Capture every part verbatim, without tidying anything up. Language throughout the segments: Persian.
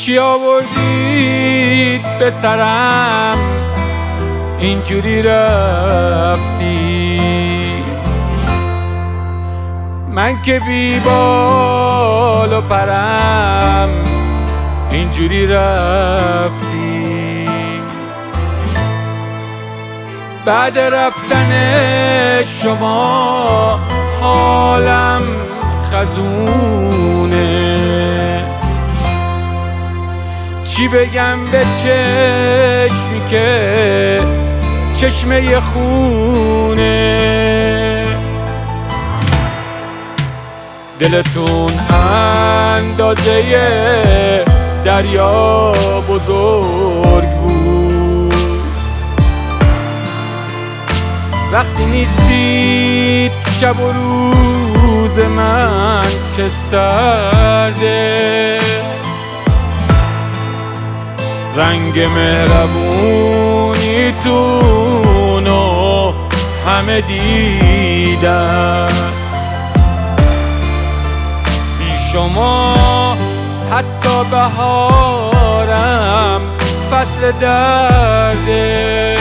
چی آوردید به سرم اینجوری رفتی؟ من که بی بال و پرم اینجوری رفتی. بعد رفتن شما حالم خزونه، چی بگم به چشمی که چشمه خونه؟ دلتون اندازه دریا بزرگ بود، وقتی نیستید شب و روز من چه سرده. رنگ مهربونیتونو همه دیدن، بی شما حتی بهارم فصل درده.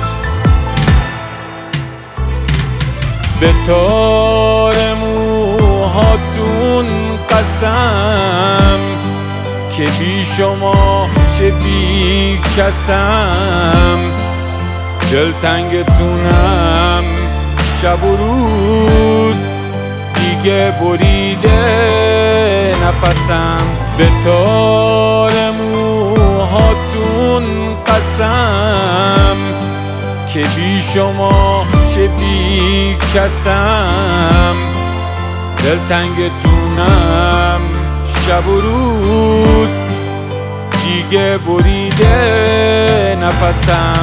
به تار موهاتون قسم که بی شما چه بی کسم. دلتنگتونم شب و روز دیگه بریده نفسم. به تار موهاتون قسم که بی شما چه بی کسم. دلتنگتونم شب و روز دیگه بریده نفسم.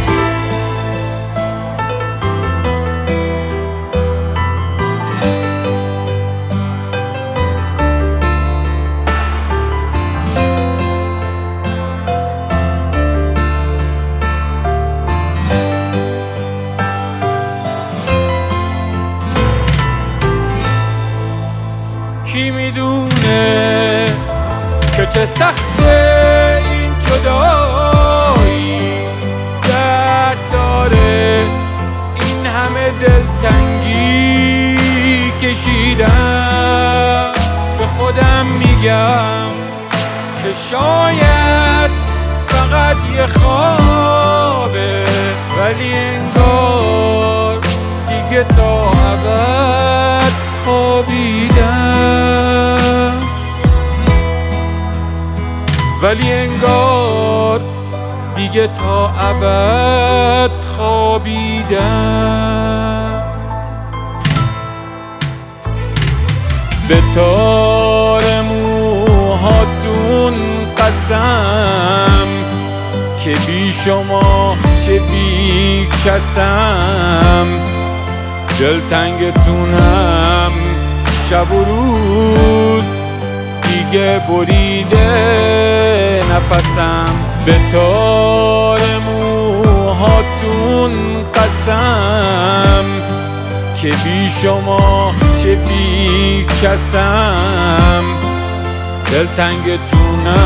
کی میدونه که چه سخته این جدایی، درد داره این همه دلتنگی کشیدم. به خودم میگم که شاید فقط یه خوابه، ولی انگار دیگه تا ابد خوابیدم. ولی انگار دیگه تا ابد خوابیدم. به تار موهاتون قسم که بی شما چه بی کسم. دلتنگتونم شب و روز دیگه بریده نفسم. به تار موهاتون قسم که بی شما چه بی کسم.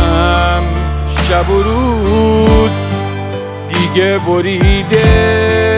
دلتنگتونم شب و روز دیگه بریده